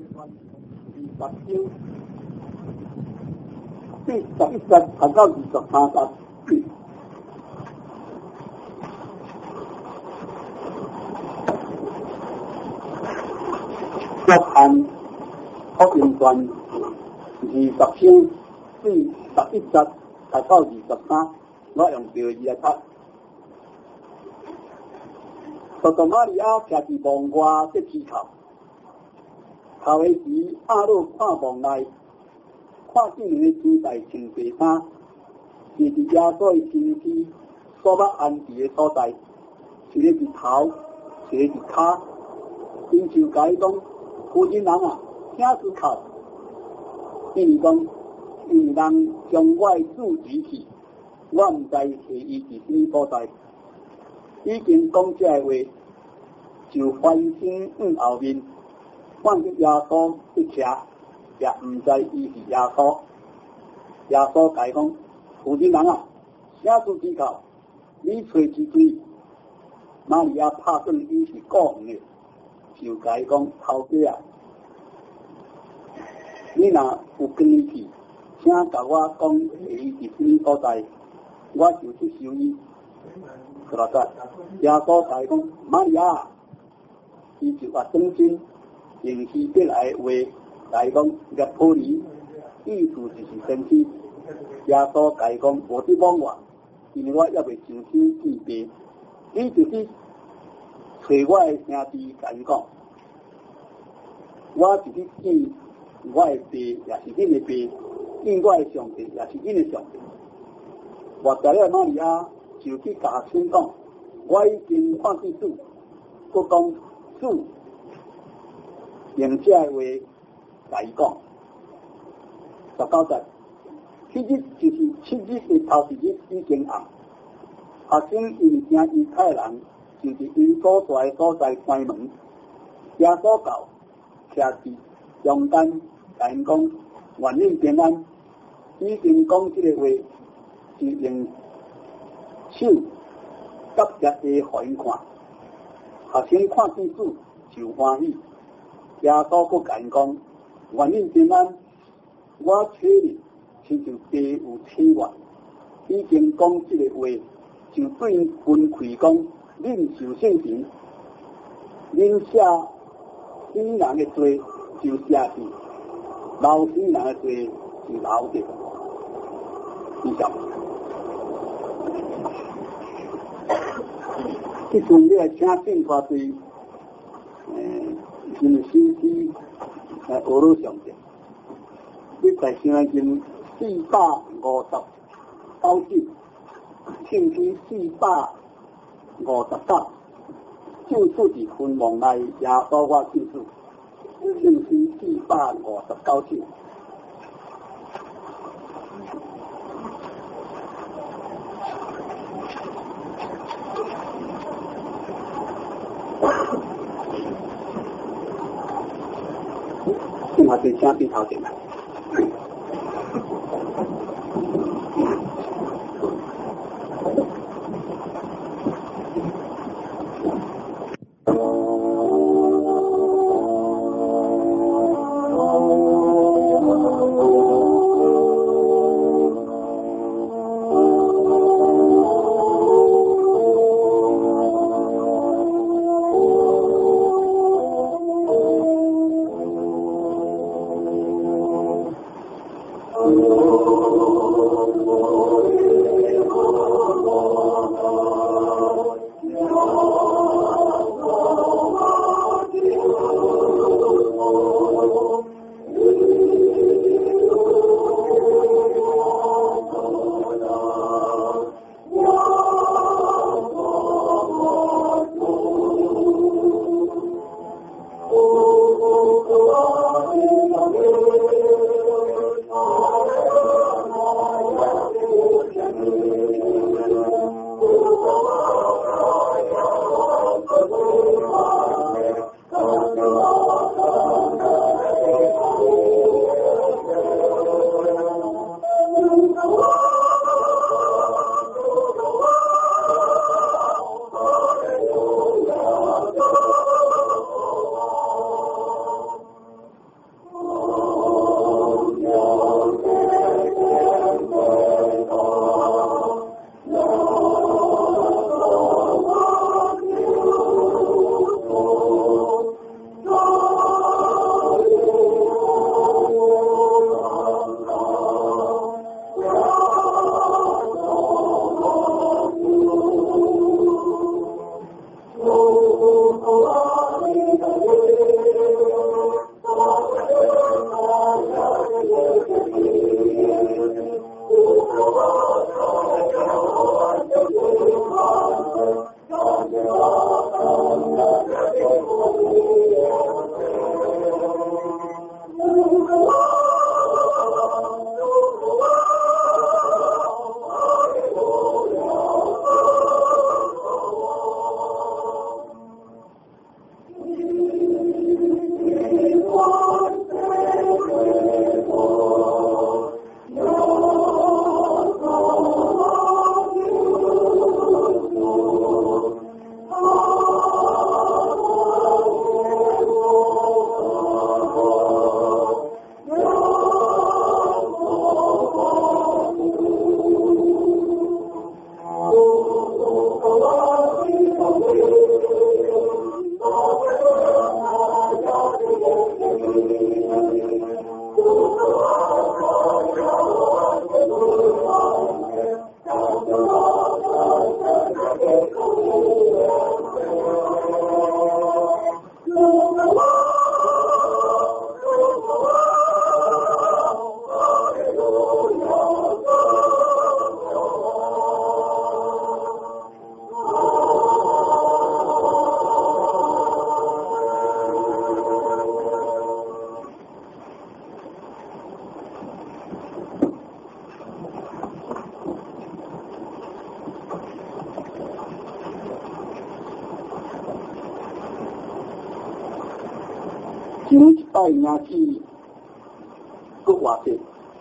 第11节谈到23节。约翰福音传20章第11节谈到23，我用第二来读。索多玛利亚徛伫房外得枝头，头个时亚鲁看房内，看见两个天才穿白衫，是伫耶稣的身躯所要安置的所在，一个是头，一个是骹。因就甲伊讲：夫人人啊，请思考，因为讲，因为人将我的主举起，我毋知下伊伫什么所在。已经讲这话，就翻身往后面，看见耶稣一徛，也毋知伊是耶稣。耶稣甲伊讲：夫人人啊，请思考，你找一对。玛利亚拍算伊是故意的，就甲伊讲：头家啊，你若有跟伊去，请甲我讲下伊是什么所在，我就去收伊。耶稣甲伊讲：玛利亚，伊就话转身，用希伯来的话甲伊讲：列普尼，意思就是先知。耶稣甲伊讲：无得妄话，因为我还未上天见病，你就是找我的兄弟甲伊讲，我是去见我的爸，也是恁的爸；见我的上帝，也是恁的上帝。活在了玛利亚就去甲先讲，我已经看见主，佮讲主用这话甲伊讲。19节，迄日就是7日的头一日已经暗，学生因为惊犹太人，就是因所在的所在关门。耶稣到，徛伫中间，甲因讲：愿恁平安。已经讲这个话，是用手夹夹地互因看。学生看见主就欢喜。耶稣佮甲因讲：愿恁平安。我找你，亲像爸有请我。已经讲这个话，就对因分开讲：恁受圣神，恁写死人的罪就写去，留死人的罪就留着。以上。即阵你来请正法对，因为先知来学了上帝。你在现在经459首，圣经459，救出伫坟墓内，耶稣我救主。圣经459首。现在对请比头前来。 今一摆名气搁活者，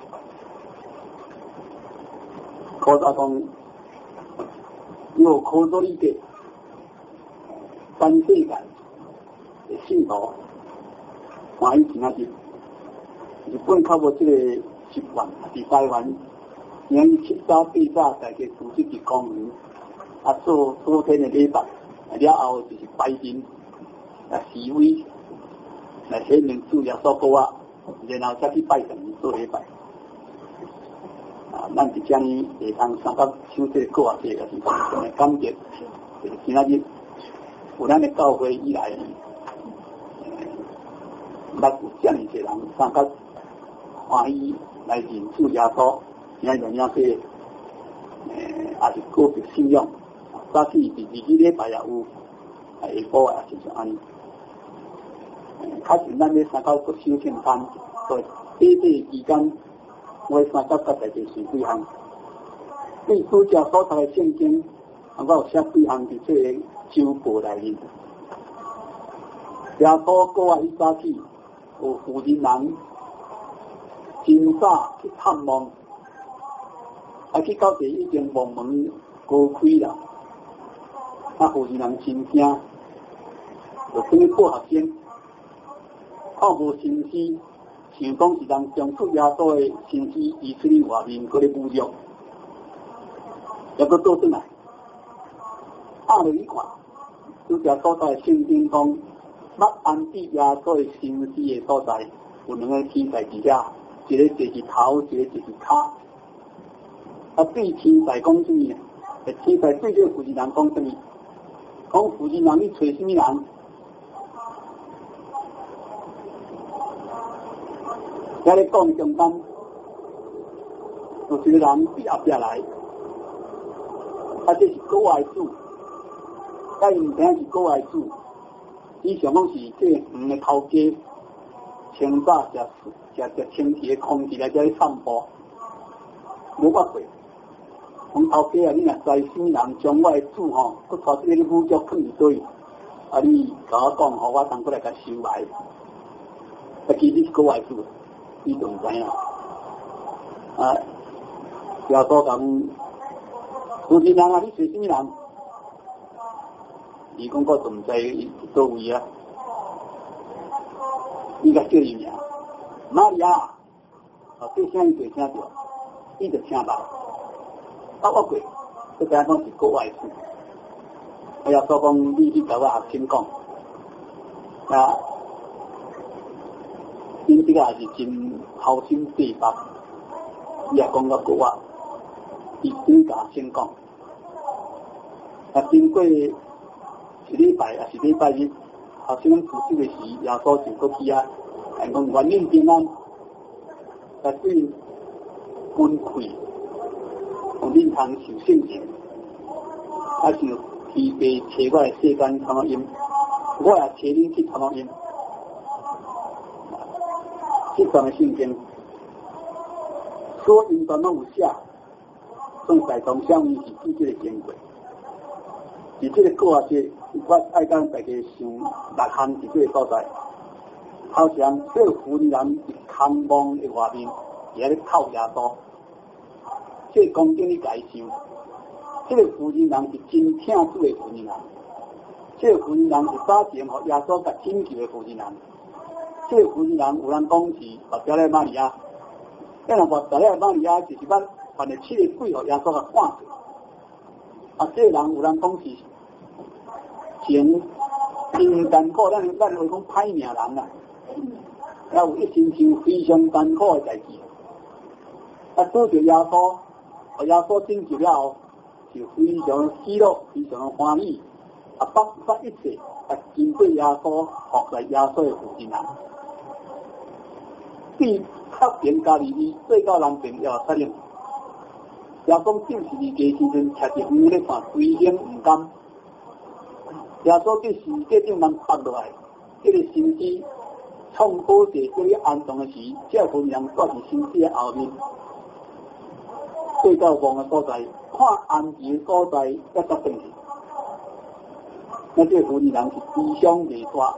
菩萨讲，有科学理解，全世界的信徒欢喜今仔日，日本较无这个习惯，伫台湾，因七早八早大家组织伫公园，做昨天的礼拜，了后就是拜神，示威。来前面主耶稣告啊，然后再去拜神做礼拜。咱伫遮呢会通参加手这个告啊，这个是感觉，就是今仔日有咱的教会以来，捌有遮尔侪人参加欢喜来认主耶稣，影这也是个别信仰。早起伫日子礼拜也有，下晡也是像安尼。较是咱咧参加做修圣班，所以短期间，我参加大概就几项。对主教所读的圣经，我有写几项伫这个周报内面。耶稣过啊，伊早起有妇人人真早去探望，去到地已经望门高开啦，妇人人真惊，就等于过学生。看无神师，想讲是人将出耶稣的神师移出去外面，搁咧侮辱，也搁倒转来。落去看，主耶稣在圣经讲，捌安置耶稣的神师的所在，有两个天才伫遐，一个就是头，一个就是骹。对天才讲什么呢？天才对这个妇人人讲什么？讲妇人人，你找什么人？在咧讲中间，有一个人伫后壁来，这是国外主，伊毋知是国外主，伊想讲是这黄的头家，清早食清气的空气来遮咧散步，无捌过。讲头家啊，你若知什么人将我的主吼，佮带这个武足放伫对，你甲我讲，互我当过来甲收来。其实是国外主。伊就唔知啦，耶稣讲，妇人人啊，你是什么人？伊讲我就唔知倒位啊，伊甲叫伊名，玛利亚，这声伊就听到，伊就听到，我过，这个讲是国外事，耶稣讲，你去甲我学生讲，因这个也是真好心对白，伊也讲到国外，伊真甲先讲。经过一礼拜也是礼拜日，学生自修的时，耶稣就过去啊，讲愿念平安，对分开，互恁通受圣灵，像天父找我的世间参音，我也找恁去参音。这段的圣经，所有段拢有写，从大同小异是指这个经过。而这个过节，我爱甲大家想6项伫这个所在。头先，这个妇人伫空墓的外面，伫咧靠耶稣。这个讲经你家想，这个妇人人是真疼主的妇人人。这个妇人人是早前和耶稣甲拯救的妇人人。这个妇人人有人讲是目睭咧玛利亚，若目睭咧玛利亚就是捌犯了7个鬼，和耶稣甲赶出。这个人有人讲是前真艰苦，咱会讲歹命人啦，也有一生受非常艰苦的代志。拄着耶稣，和耶稣拯救了后，就非常喜乐，非常欢喜，放一切， 经过耶稣服在耶稣的附近人，对靠边家里的最高人民要责任。耶稣正是离家时阵，徛伫远咧看，危险唔甘。耶稣对世界顶人放落来，这个神机创好势叫你安详的时，这份人住伫神机的后面，对到望的所在，看安全的所在，一则正去。那这妇女人是悲伤未煞，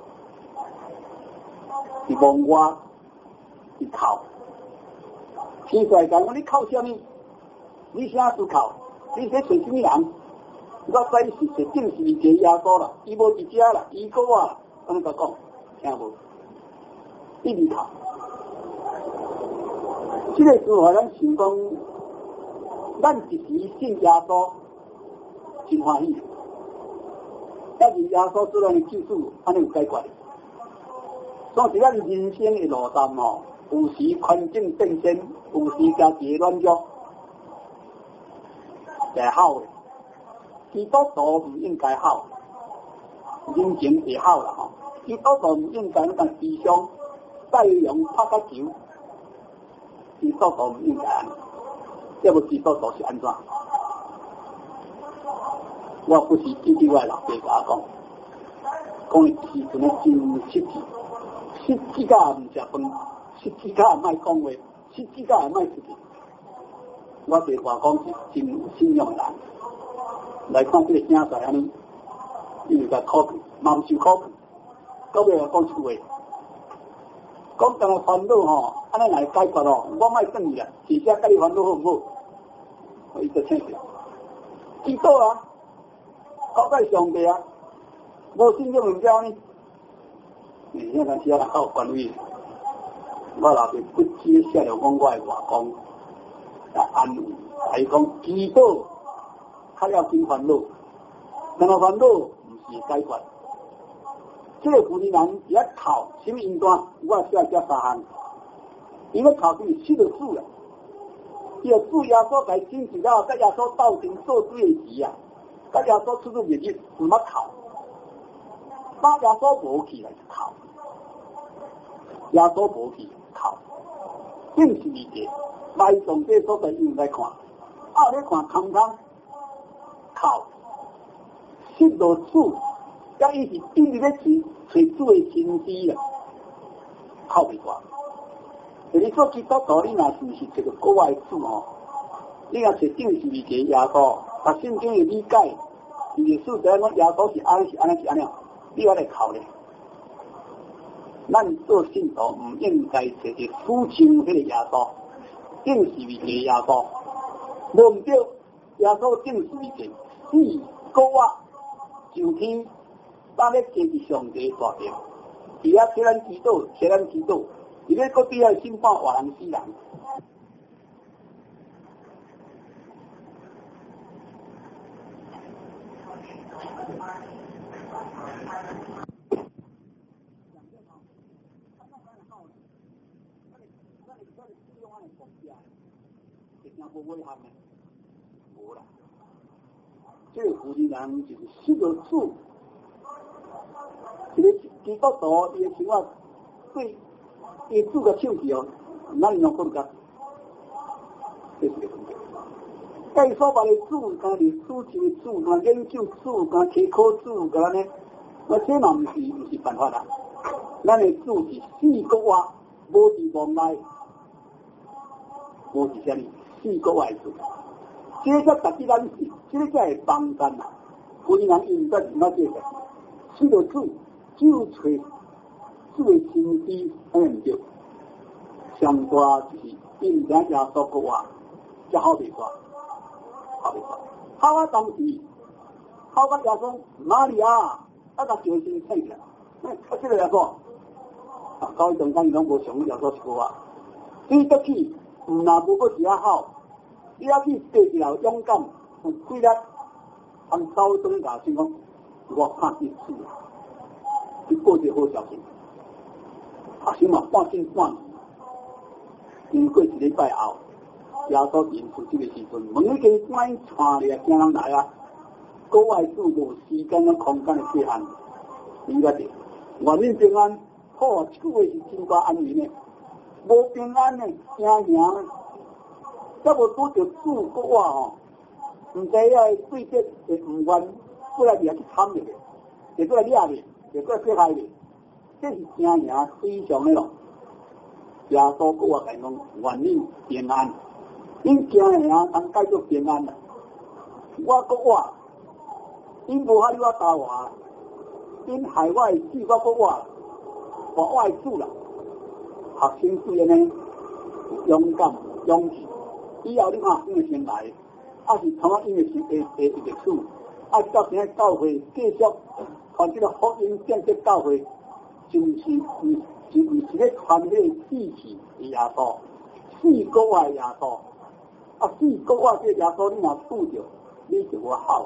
是望外，是哭。天出来讲，你哭什么？你啥思考？你在找什么人？我知你是正是个耶稣啦，伊无伫遮啦，伊个啊，安尼甲讲，听无？一直哭。这个时候，咱想讲，咱一时信耶稣，真欢喜。但是耶稣做咱的救主，安尼有解决。所以咱人生的路站吼，有时环境变迁，有时家己软弱，是好的。基督徒唔应该好，人情会好啦吼。基督徒唔应该那悲伤、带勇、拍个球，基督徒唔应该安尼。要不基督徒是安怎？我不是记住我老爸甲我讲的时阵咧真失志，失志甲唔食饭，失志甲唔爱讲话，失志甲唔爱出去。我对我讲是真有信仰的人，来看这个囝仔安尼，伊就甲考虑，嘛唔受考虑，到尾我讲出话，讲当个烦恼吼，安尼来解决咯，我莫等伊啦，是写甲你烦恼好唔好？我伊就请示，知道啊。靠在上帝啊，无信就唔交呢。现在只要靠管理，我老爸不接下来讲我的话讲，来安慰，还讲祈祷，较要紧烦恼，但系烦恼唔是解决。这个妇女人一哭，什么因端？我写3项，伊要哭就是失了主啦，伊要主耶稣来亲自啦，甲耶稣斗阵做对的事啊。甲耶稣出入日日唔捌哭，把耶稣无起来就哭，耶稣无去哭，正是理解。来上帝所在应来看，咧看空空哭，失落主，甲伊是顶伫咧找主的心思啦，哭袂惯。所以说基督徒，你若是这个国外主吼，你若是正是理解耶稣。把圣经的理解，历史在讲耶稣是安尼是安尼是安尼，你要来考虑。咱做信徒唔应该找个抒情迄个耶稣，正是为个耶稣，无唔对，耶稣正是为个死过啊上天，咱咧接伫上帝大殿，伊遐替咱祈祷，替咱祈祷，伊咧搁底下审判活人死人。无危险的，无啦。这个妇女人就是失了主，这个基督徒伊的生活对伊主个手机哦，哪里能讲个？这是个问题。该所把的主，干历史上的主，干研究主，干科考主，干呢，那这嘛唔是办法啦。咱的主是四个话，无伫望内，无伫啥哩。四个外主，这个特别咱是，这个才会帮咱呐。妇女人应该怎么这个？失了主，就找主的心思，安尼唔对。上大就是应该耶稣个话，才好袂煞，好袂煞。好啊，当时好甲耶稣玛利亚，甲叫先醒起来，这个耶稣，到中间拢无上耶稣一句话，伊得去。唔那无个只好，你要去对条勇敢，有规律，按手中牙先讲，我怕一次，你过节好小心。起码半信半疑，经过一礼拜后，耶稣认出这个时阵，门已经关穿了，惊人来啊！国外主无时间跟空间的界限， 应该是愿恁平安。好啊，一句话是真瓜安全的，无平安的，惊赢，则无拄着主国我吼，唔知遐对敌会唔愿过来掠去惨的，会过来掠的，会过来迫害的，这是惊赢非常的咯。耶稣国我讲，愿恁平安，恁惊赢通继续平安啦。我国我，恁无哈你我打我，恁害我的死我国我。我爱主啦，学生对安尼勇敢、勇气。以后你看，因为先来，是从因为是历史，到现在教会继续传这个福音建设教会，就是咧传迄个志气的耶稣，四国外耶稣，四国外这耶稣你若拄着，你就有好，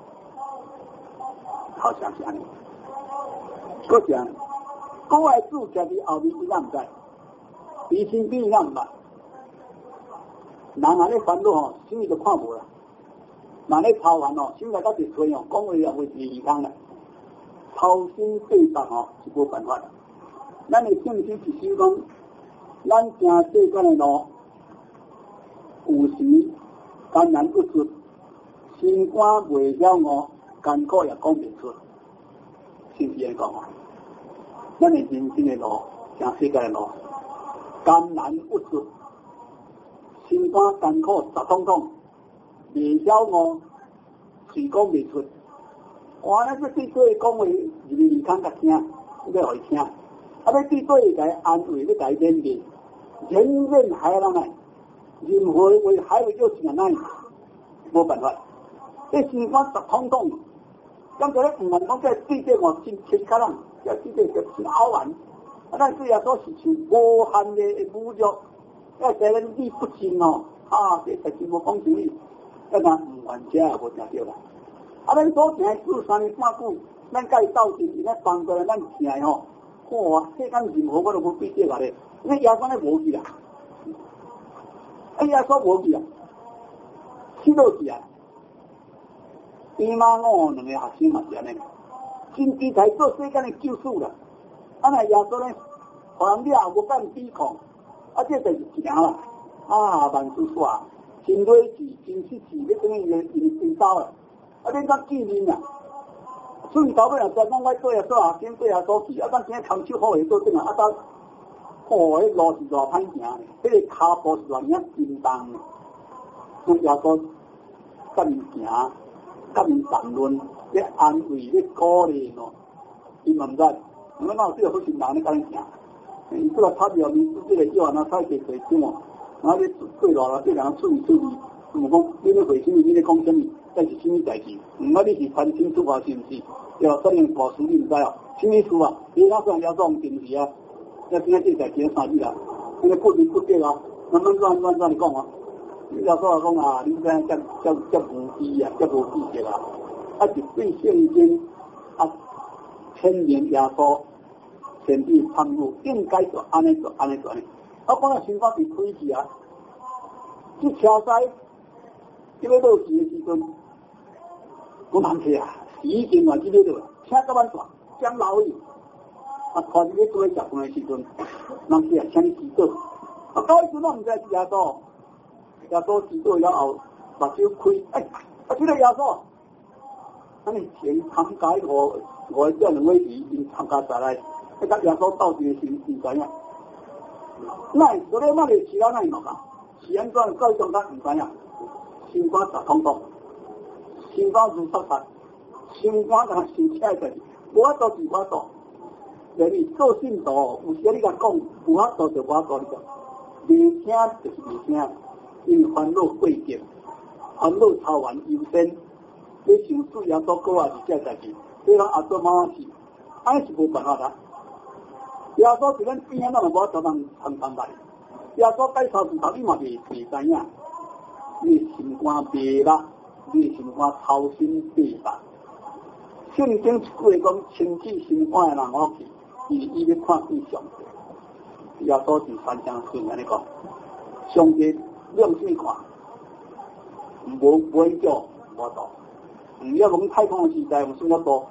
好像是安尼，搁是安尼。国外主家己后面伊敢唔知，伊身边敢唔捌。人安尼烦恼吼，什么都看无啦。人咧操烦吼，心内较直吹吼，讲话也袂是耳通啦。操心对白吼是无办法。咱的圣经是说讲，咱行世间的路，有时艰难不顺，心肝袂晓悟，艰苦也讲袂出。是是安讲啊。咱的人生的路，行世界的路，艰难不顺，心肝艰苦十通通，袂晓悟，嘴讲袂出。哇！咱要对对讲话，入耳孔甲听，要互伊听。要对对甲伊安慰，要甲伊勉励，人人海人来，任何为海为有钱难，无办法。这心肝十通通，刚才咧唔愿讲，这对这我真切卡人。要这个就是好玩，咱对耶稣是像无限的侮辱，要使人理不尽哦，这代志无讲道理，咱唔愿者也无听到啦。咱所行做3年半久，咱甲伊斗阵，伊咧帮助咱行吼，哇！世间任何我都无比这个咧，那耶稣咧无去啦，耶稣无去啊，去倒去啊，伊妈我两个学生嘛是安尼。真期待做世间的救赎啦！那耶稣呢，互人了无敢抵抗，这就是行啦！万事煞，真理智、真实智，你等于因走啦！恁当见面啦！所以到尾也再讲我对耶稣学生对耶稣去，咱今空手好下做阵啊！到迄路是偌歹行的，迄个骹步是偌样震动的，所以耶稣甲伊行，甲伊谈论。咧安慰、咧鼓励哦，伊嘛唔知，我哪有这个好心人咧甲你行？伊这个差别面这个叫人啊，太过随心哦，然后你对落啦，对人处理，唔讲你咧回心，你咧讲什么，这是什么代志？唔捌你是传心出发是不是？要说明大事你唔知哦，什么事啊？你那算要讲定是啊？要今仔这代志3日啦，那个不明不对啊，慢慢乱你讲啊！你要说讲啊，你这叫无知啊，叫无知识啊！是对圣经千年耶稣前地参入，应该就安尼做。我讲啊，心肝是开去啊，去车西，这个落时的时阵，我难去啊，已经完这个了，车到晚大，讲老去，看这个做食饭的时阵，人去啊，请你祈祷，到迄阵我唔知是耶稣祈祷了后，目睭开，这个耶稣。咱们前参加我这两位伊因参加下来，甲耶稣斗阵的时知影。那昨天那里其他那嘛讲，是安怎再种咱唔知影，心肝十通通，心肝如杀杀，心肝甲心起来，无法度就无法度。连你做信徒，有时你甲讲，无法度就无法度你讲，未听就是未听，因为烦恼过境，烦恼操完优先。你想对耶稣过啊是这代志，你讲阿做妈妈是，安是无办法啦。耶稣是咱边啊，咱无法度通来。耶稣介绍是头你嘛未知影，你心肝白啦，你心肝操心白啦。圣经一句讲，清气心肝的人好去，伊咧看对象。耶稣是3章顺安尼讲，上帝亮眼看，无叫无度。要讲太空的时代，我算得多，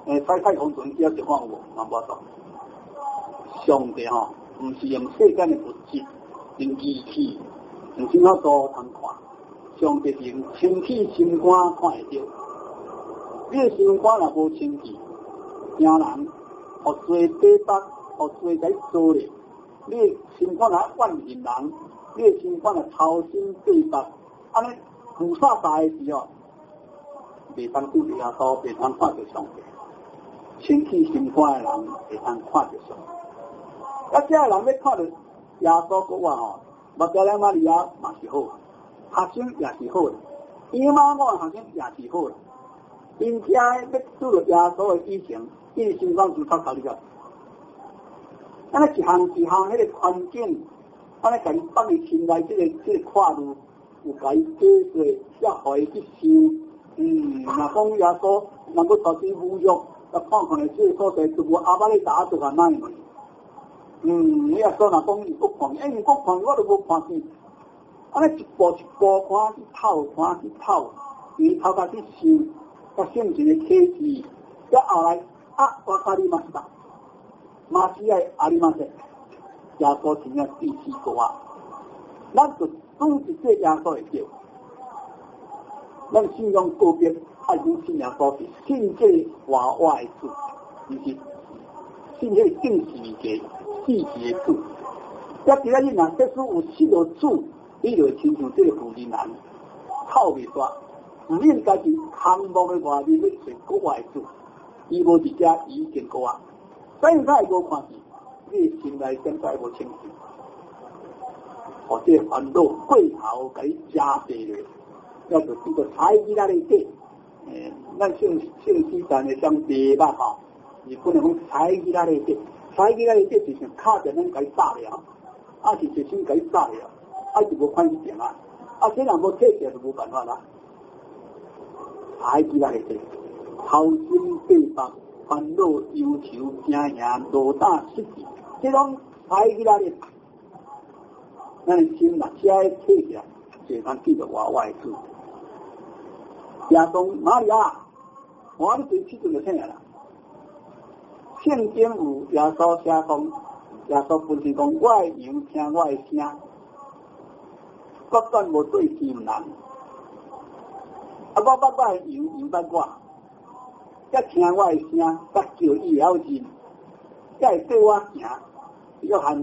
采太空船要就看有无，嘛无错。上帝吼，毋是用世间的物质、用仪器、用什么都通看，上帝是用清气心肝看会到。你的心肝若无清气，惊人，互罪背北，互罪在做咧。你的心肝若怨恨人，你的心肝若操心背北，安尼菩萨大的时候，袂当拄着耶稣，袂当看着上帝。清气心肝的人会通看着上帝。这人要看到耶稣国话吼，目加拉玛利亚嘛是好，学生也是好，伊妈我学生也是好，并且要拄到耶稣的以前，伊的心肝就较考虑个。安尼一项一项迄个环境，安尼甲伊放伫心内，这个跨度有甲伊解释，才互伊去想。若讲耶稣能够受尽侮辱，啊看看这个所在，就无阿爸咧打做干哪样？你也说若讲伊国看，伊国看我都无看见，安尼一步一步看去透，看去透，伊头壳去想，甲圣经的启示，再后来我看你嘛是吧？马西亚阿里马塞，耶稣是那第四个啊，咱就拄一个耶稣会叫，咱信仰个别爱如信耶稣是信这个活活的主，毋是信这个定时嘅死时的主。要其他人若即使有信到主，你就会亲像这个负责人，透袂煞，唔免家己项目的外面要找国外的主，伊无伫遮已经过啊。现在无看见，你心内现在无清楚，或者烦恼过头给你压迫了，要是这个采集那里底，咱姓西山的乡地吧吼，你不能讲采集那里底，采集那里底就像卡在咱给炸了，是一心给炸了，就无看见啊，这人无退起就无办法啦，采集那里底，掏心背腹。烦恼、忧愁、惊吓、落胆、失志，这种采起来的，咱的心若只要退起来，就通记得活活的主。耶稣玛利亚，我你对这阵就听啦。圣经有耶稣写讲，耶稣本是讲，我的羊听我的声，我断无对心人。我捌我的羊，羊捌我。才听我的声，才叫伊了认，才会对我行。约翰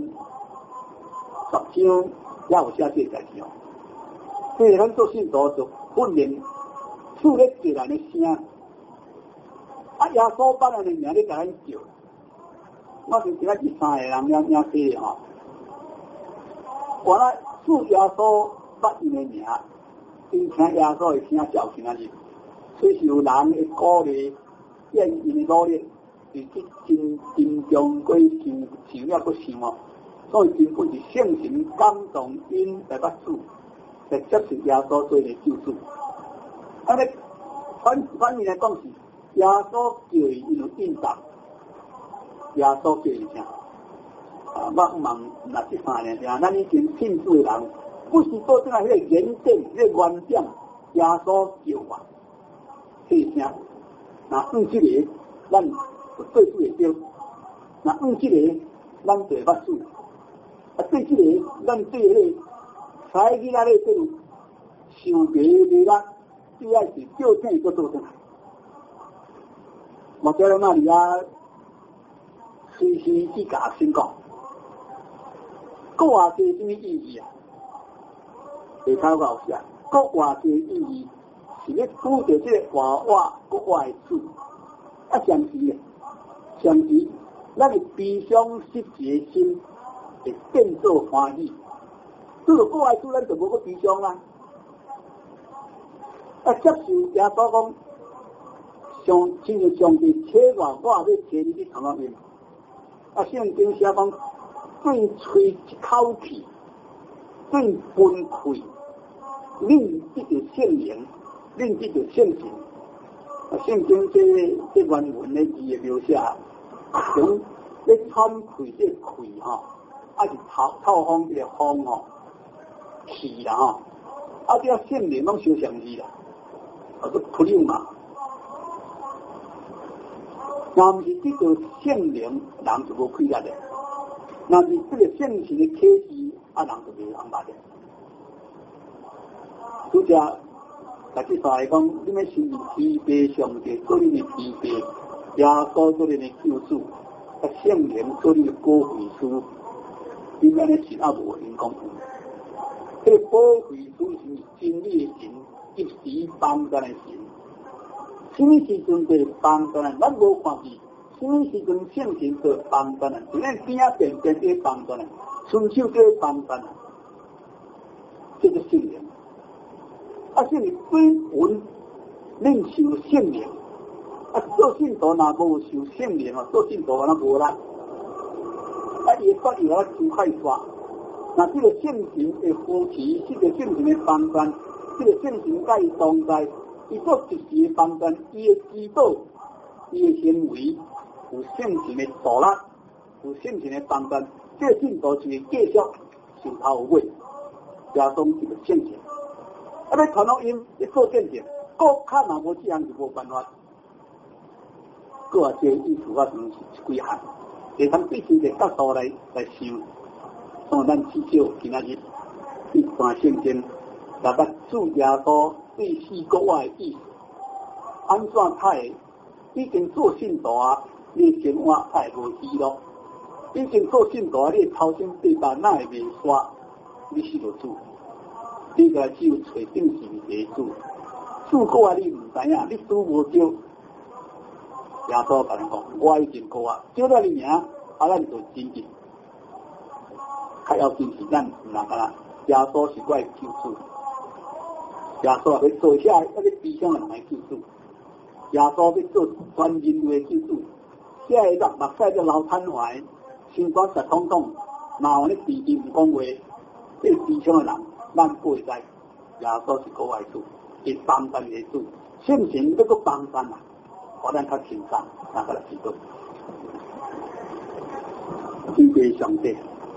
10章也有写这代志哦。所以咱做信徒就训练树咧自然的声。耶稣把咱的名咧甲咱叫，我是今仔日3个人领洗的吼。原来树耶稣把伊的名，因听耶稣的声叫今仔日，虽是有人的鼓励。愿意努力，是去真正过想了个想哦，所以根本是圣神感动因来捌主，来接受耶稣做的救主。安尼反面来讲是耶稣叫伊有应答，耶稣叫伊啥？我问那这3年呀，咱以前信主的人，不是做这样迄个原点、迄个原点，耶稣叫我，是啥？那这个，咱就对主会对；那这个，咱就会捌主。对这个，咱对迄个采集那个这种想别啦，主要是叫正个做正。莫叫咱那里啊，随时去甲先讲，国外是什么意义啊？会考搞写，国外是意义。是咧拄着这个活活国外的主，上时，咱的悲伤失志的心会变作欢喜。拄着国外主，咱就无个悲伤啦。接受耶稣讲，亲像上帝找我要找你去同样面。圣经写讲，对吹一口气，对崩溃，令这个圣灵。另这个圣经，圣经这原文的字的描写，从咧喘气这气吼，是透风这个风吼，气啦吼，这圣灵拢相像字啦，做普溜嘛。 若毋是这个圣灵，人就无快乐的；若是这个圣神的启示，人就袂安捌的。拄则，大家说来讲，你们是疲惫上帝做你的疲惫，耶稣做你的救主，圣灵做你的保惠师，你们的信也无因讲。这个保惠师是真理的神，一时帮助的神。什么时阵会帮助人？咱无看见。什么时阵圣神会帮助人？就咱边仔边会帮助人，伸手就会帮助人。这个圣灵，圣灵本文领受圣灵，做信徒若无受圣灵做信徒那无力。伊发现我真快刷。那这个圣神的扶持，这个圣神的帮助，这个圣神甲伊同在，伊做一时的帮助，伊的祈祷，伊的行为有圣神的助力，有圣神的帮助，这个信徒就会继续受头有尾，加上这个圣神。要传福音，要做见证，国较若无这样就无办法。个这意思我算是几项，会通必须的角度来想。咱至少今仔日一段圣经，大家主耶稣对四国外的意思，安怎太已经做信徒啊？你生活太无喜乐，已经做信徒啊！你头先对白哪会袂煞？你是个主，你个只有找正是为主。主国啊，你唔知影，你拄无着。耶稣甲人讲，我已经过啊，叫了你名，咱就真进。较要紧是咱唔能干，耶稣是我的救主。耶稣要做下，要悲伤的人来救主。耶稣要做全人类的救主。下一个目屎都流瘫痪，心肝实痛痛，然后咧脾气唔讲话，这悲伤的人，咱不会知。耶稣是国外主，是帮助的主。圣神要个帮助啊，我咱较轻松，那个来知道。敬拜上帝。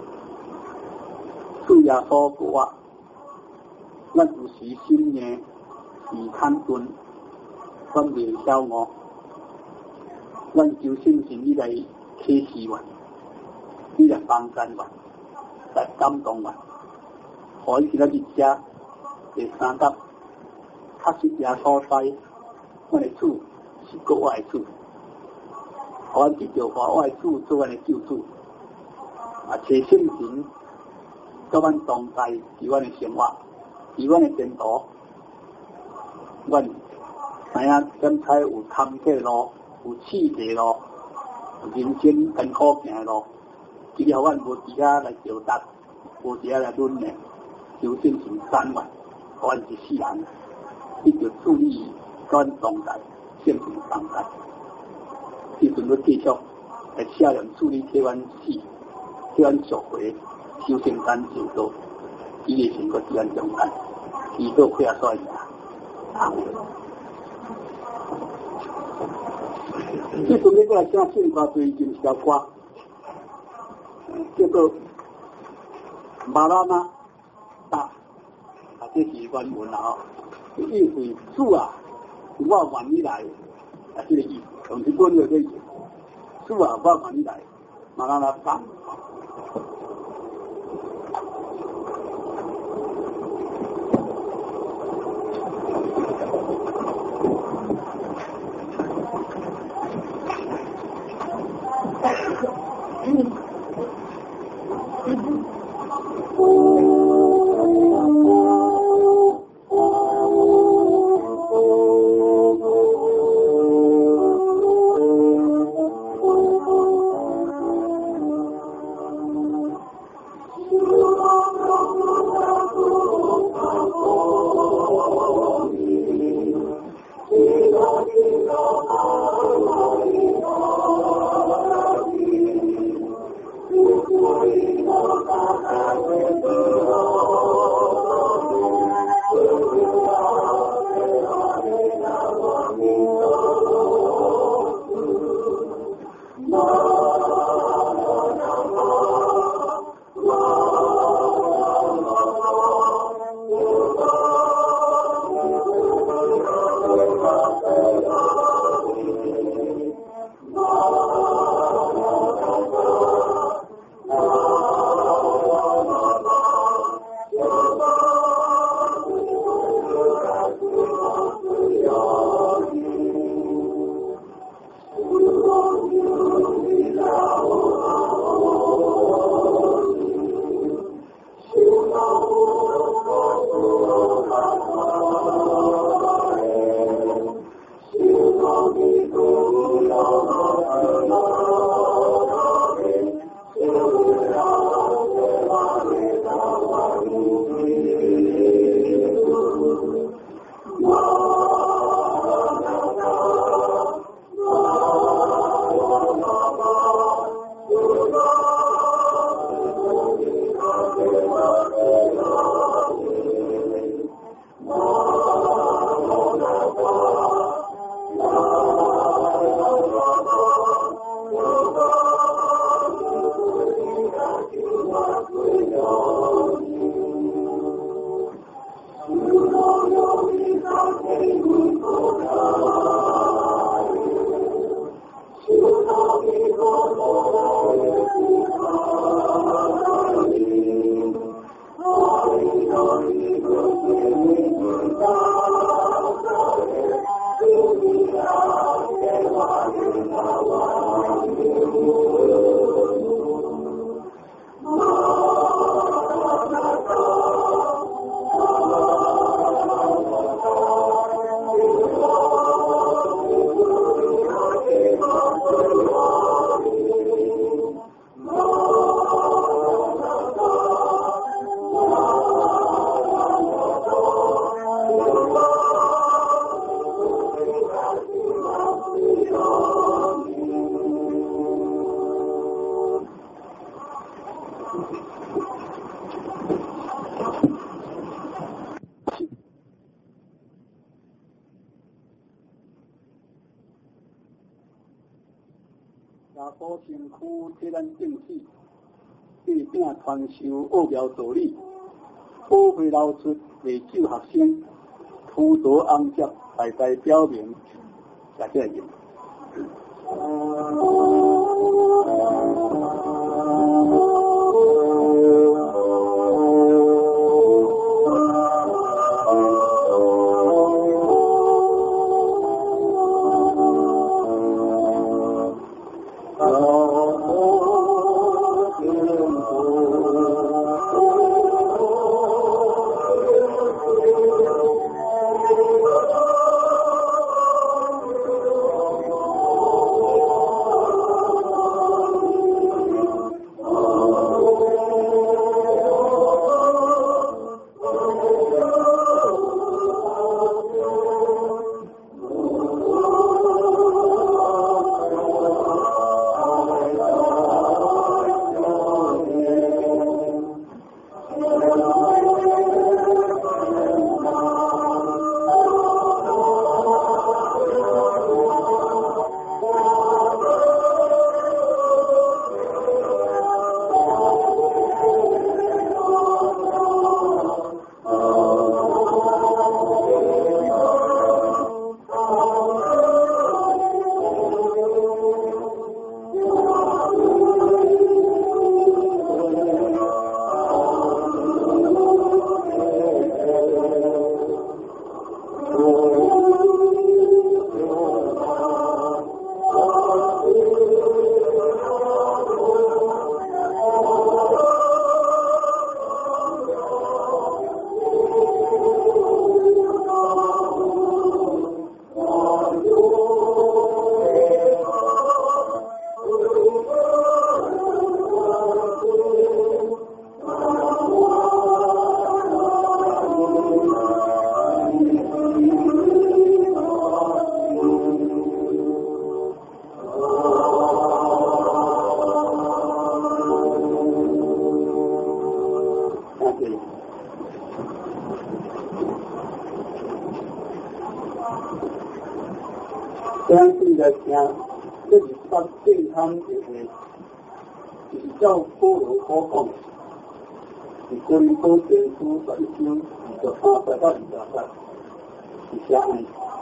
主耶稣国啊，咱有时心硬，是贪钝，咱袂晓我，咱求圣神你来启示我，你来帮助我，来感动我，互伊今仔日遮第三角，确实耶稣知，我的主是国外的主，互阮记着话，我的主做阮的救主，找圣神。甲阮同在，伫阮的生活，伫阮的前途，阮知影怎才有坎坷路，有刺激路，人生艰苦行的路，只要阮无伫遐来表达，无伫遐来论的，就变成3万，阮一世人，伊就注意甲阮同在，圣神同在，伊阵要继续来写人处理替阮死，替阮赎回。修圣单就多，伊的成果自然中间，伊都亏啊衰啊。这阵你过来听圣歌最近一条歌，叫做马拉纳达，这是原文啊，意思主啊，我愿意来，这个意思，用日本的这个主啊，我愿意来，马拉纳达。 大宝身躯替咱正气，对饼传授奥妙道理，宝贝流出历久学生，土佐昂接大大表明，谢谢您。相信来听，这是把健康的话，就是照保罗所讲，是哥林多前书11章23到28，是这样。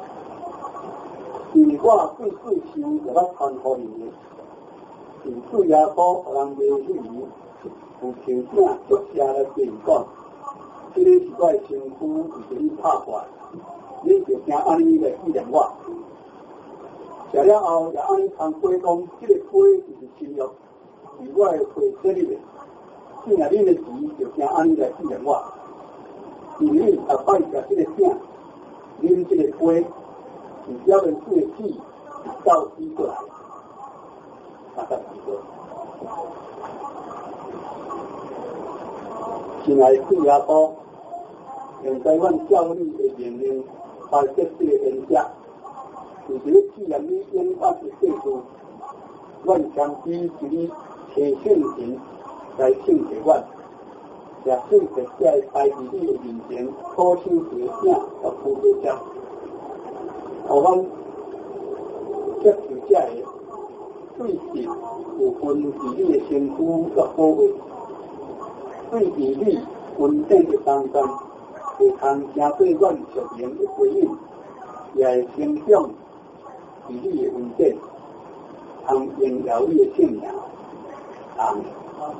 因为我对事情就要传乎你的，是对耶稣人袂喜欢，有听见作者来对伊讲，这个是我的身躯，就是你拍破，你就听安尼来纪念我。食了后，也安尼通杯讲，这个杯就是新约，是我的血设立的。既然你的钱就听安尼来纪念我，因为下摆食这个饼，啉这个杯，是表面主的气到死过来，大家记住。亲爱的主耶稣，现在阮教你的命令，把这个原则。就是既然你永远的记住，阮将之是你找性情来性习惯，也对实在代志你的面前好手提醒和扶持者，互阮接受者的对治有分治你的身躯和部位，对治你稳定的当中，会通相对阮属灵的回应，也会成长治你的稳定，通荣耀你的信仰。阿们。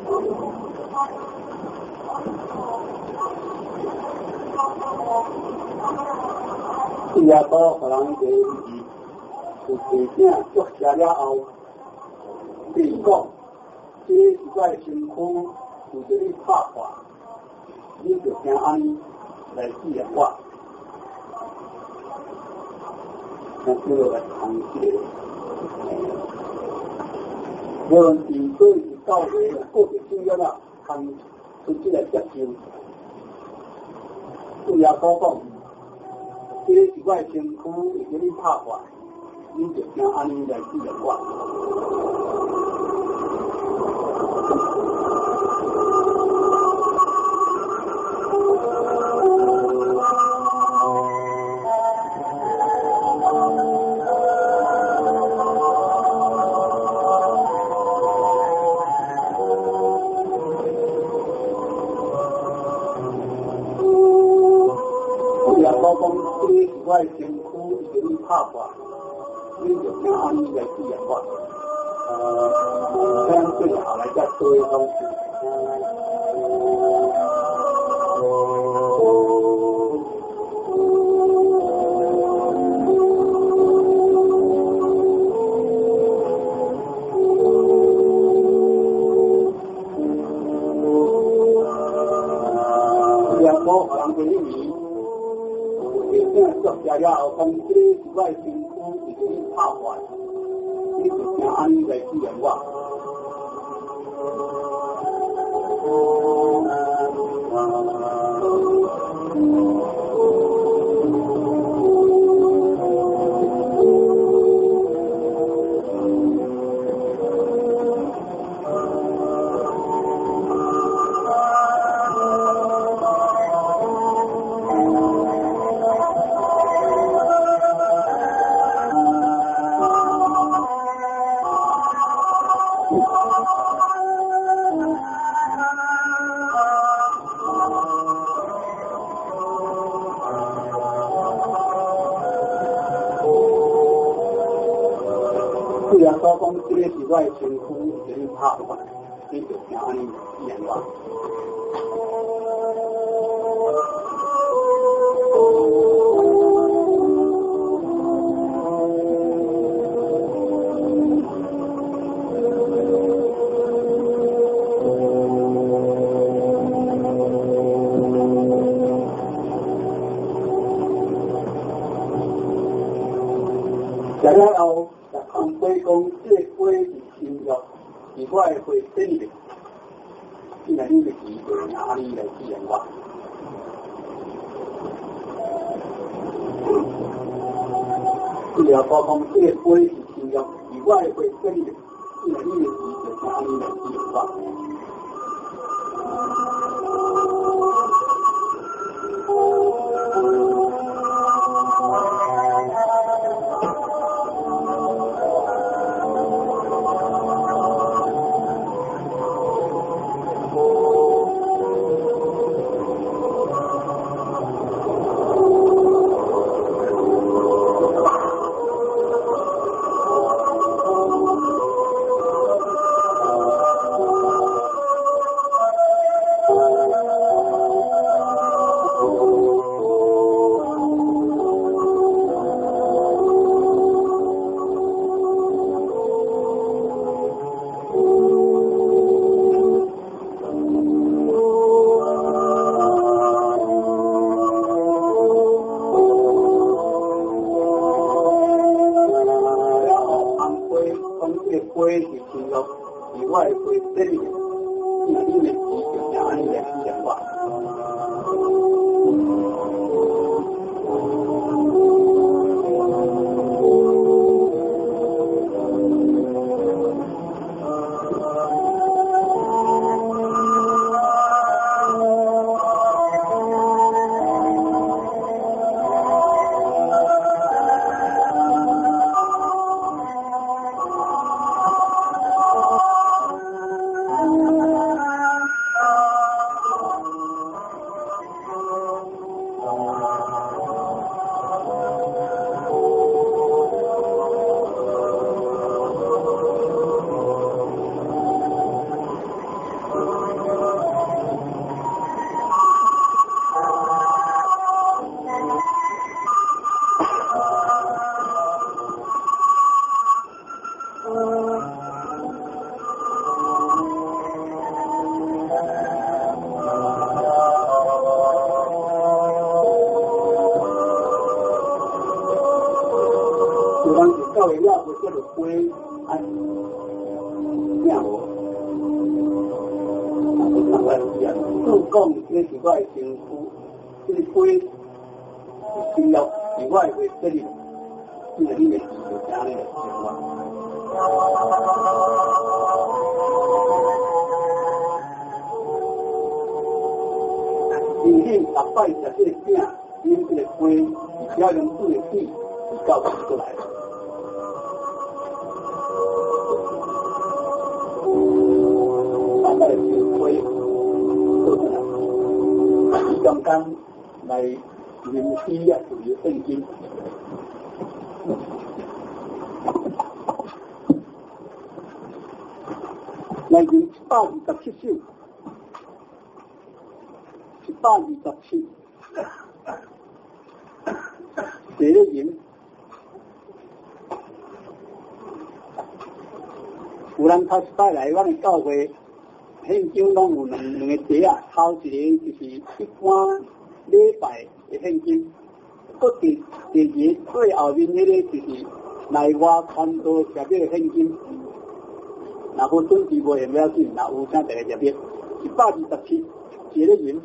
耶稣互人个是提醒作写了后，对伊讲，这是我的身躯，有着你拍破，你就听安尼来纪念我。那最后来谈这个，无论是对是教会个别信仰啊，通出这来接受。对耶稣讲。这是我的身躯，会叫你拍破，你就听安尼来纪念我。我的身躯已经拍破，你就听安尼来纪念我。这样最后来再做一东西。两个互人给你。作写了后，讲这是我的身躯，已经拍破，你就听安尼来纪念我。虽然说讲这个是我的身躯已经拍破，你就听安尼纪念我。然后，通过讲这杯是新药，是我的回身的，现在你的机会哪里来纪念我？这条高讲这杯是新药，是我的回身的，现在你的机会哪里来纪念我？杯是新药，是我的回身的，因为你的机就听安尼来纪念我。 到了了后，叫做归安命无。自讲这是我的身躯，这个归是要是我的责任，这个你的自由家里的生活。今天逐摆食这个饼，饮这个杯，只要用煮的水，就到出来了。大概是杯做出来，中间来灵犀啊，属于圣经。来自127首。127，写的人，有人他带来我的教会，现金拢有两个节啊，头一个就是一般礼拜的现金，第二最后面那个就是内外传道设备的现金。若无准时无用了紧，若有啥大个设备，127写的人。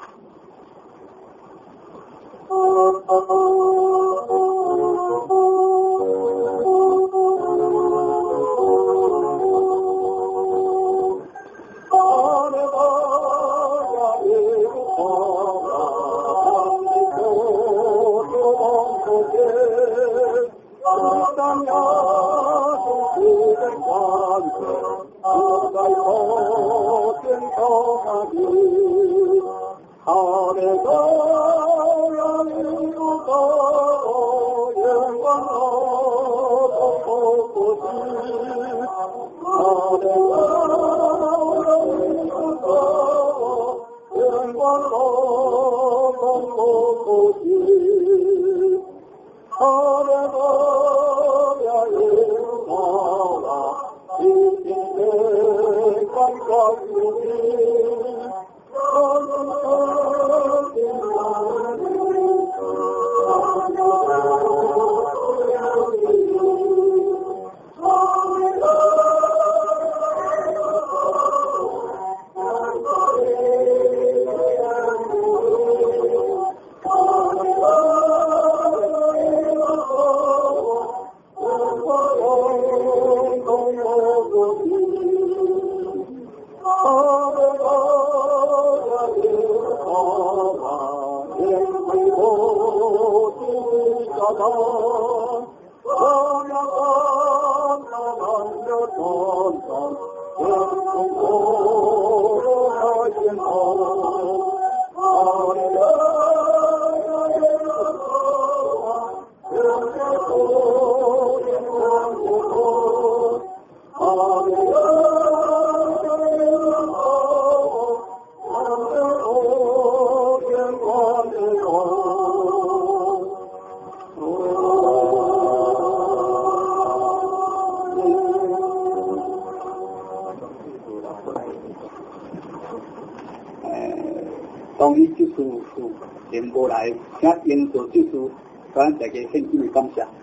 当你这次是全部来，请应做这次，咱大家献上的感谢。